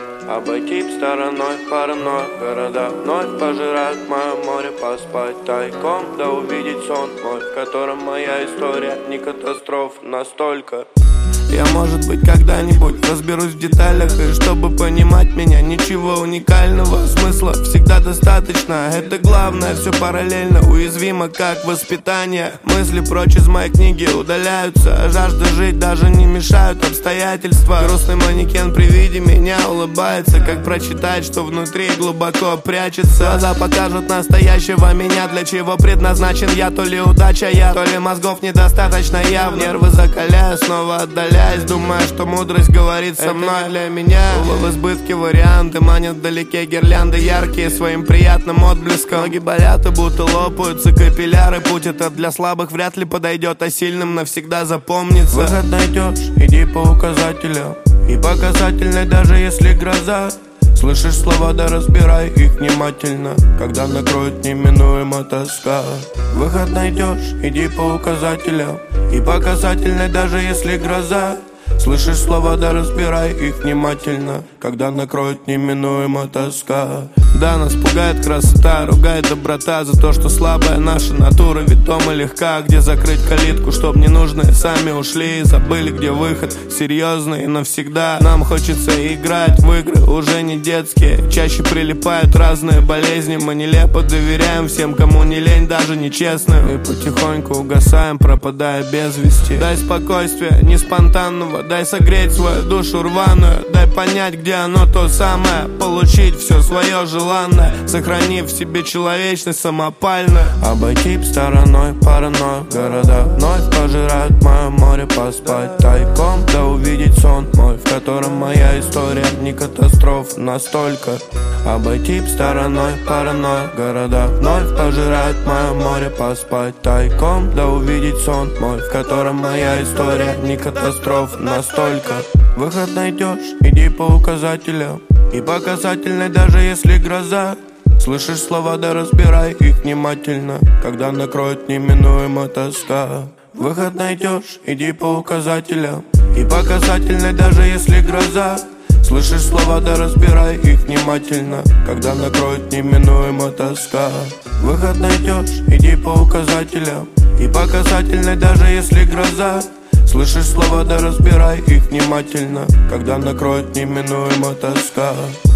Обойти стороной паранойя. Города вновь пожирают мое море. Поспать тайком, да увидеть сон мой, в котором моя история не катастрофа настолько. Я, может быть, когда-нибудь разберусь в деталях. И чтобы понимать меня, ничего уникального, смысла всегда достаточно. Это главное, все параллельно, уязвимо, как воспитание. Мысли прочь из моей книги удаляются, а жажда жить даже не мешают обстоятельства. Грустный манекен при виде меня улыбается. Как прочитать, что внутри глубоко прячется? Глаза покажут настоящего меня, для чего предназначен я. То ли удача я, то ли мозгов недостаточно явно. Нервы закаляю, снова отдаляюсь, думая, что мудрость говорит со мной. Это для меня в избытке варианты манят вдалеке гирлянды яркие своим приятным отблеском. Ноги болят и будто лопаются капилляры. Путь этот для слабых вряд ли подойдет, а сильным навсегда запомнится. Выход найдешь, иди по указателю. И показательной, даже если гроза. Слышишь слова, да разбирай их внимательно, когда накроет неминуемо тоска. Выход найдешь, иди по указателям. И показательной, даже если гроза. Слышишь слова, да разбирай их внимательно, когда накроет неминуемо тоска. Да, нас пугает красота, ругает доброта за то, что слабая наша натура ведома легка. Где закрыть калитку, чтоб ненужные сами ушли и забыли, где выход серьезный и навсегда. Нам хочется играть в игры, уже не детские. Чаще прилипают разные болезни. Мы нелепо доверяем всем, кому не лень, даже нечестным. И потихоньку угасаем, пропадая без вести. Дай спокойствия, не спонтанного. Дай согреть свою душу рваную. Дай понять, где оно то самое. Получить все свое желанное, сохранив в себе человечность самопальную. Обойти стороной паранойю. Города вновь пожирают мое море. Поспать тайком, да увидеть сон мой, в котором моя история не катастрофа настолько. Обойти стороной паранойю. Города вновь пожирают мое море. Поспать тайком, да увидеть сон мой, в котором моя история не катастрофа настолько. Выход найдешь, иди по указателям. И показательной, даже если гроза. Слышишь слова, да разбирай их внимательно, когда накроет неминуемо тоска. Выход найдешь, иди по указателям. И показательной, даже если гроза. Слышишь слова, да разбирай их внимательно, когда накроет неминуемо тоска. Выход найдешь, иди по указателям. И показательной, даже если гроза. Слышишь слова, да разбирай их внимательно, когда накроет неминуемо тоска.